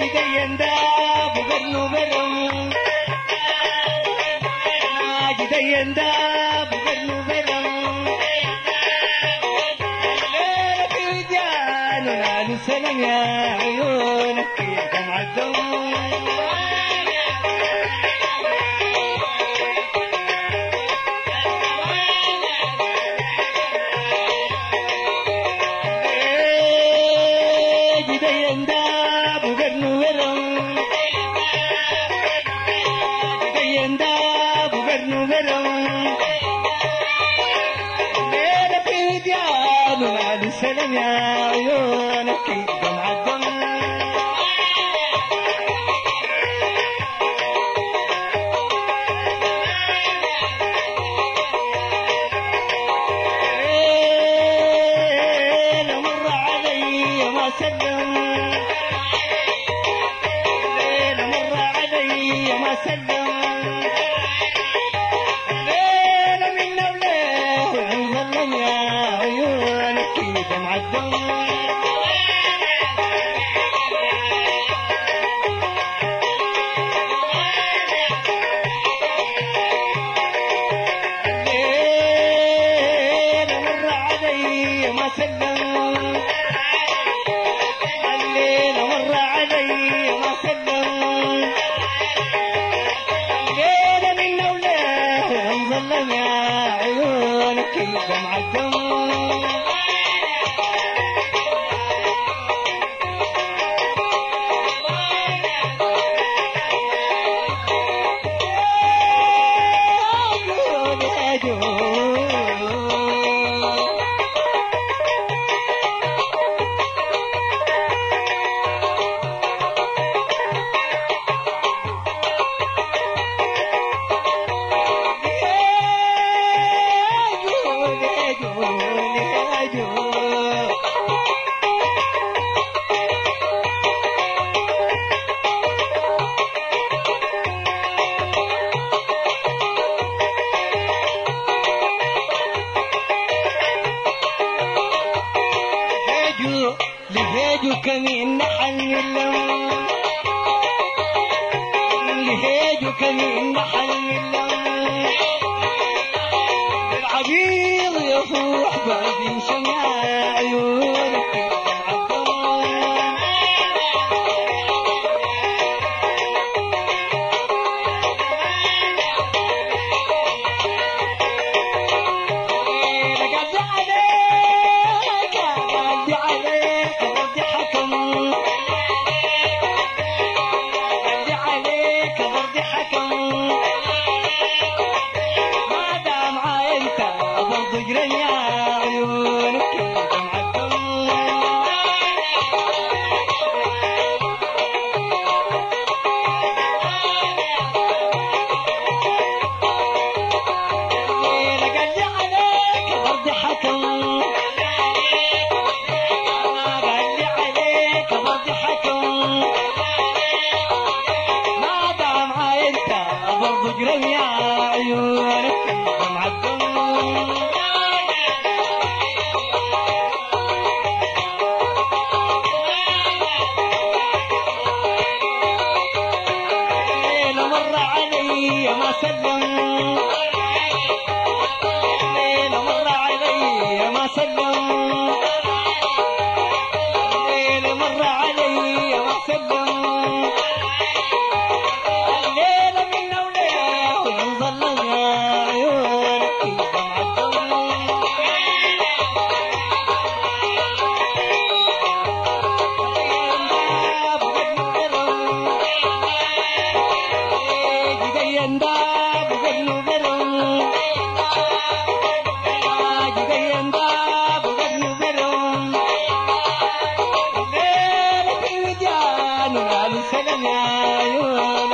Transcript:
جديندا بغرنو برم جديندا بغرنو برم ليلة في وديان ونال سلام يا عيونك يا دمع الدم سلام يا عيونك دمع الدم ليلة مر علي ما سلم ليلة مر علي ما سلم ليلة منا وليه ونظلم يا عيونك دمع الدم الليل مر علي ما سلم الليل مر علي ما سلم الليل منا وليه مظلم يا عيونك دمع الدم لهيجو كمين نحن اللم لهيجو كمين نحن اللم العبيض يصوح بعد شمع عيونك ما سلم ليلة مر علي ما سلم ليلة مر علي ما سلم الليلة منا وليه ونظلم يا عيونك دمع الدم جديندا بغرنو برم جديندا بغرنو برم الليلة في وديان ونال سلام يا عيون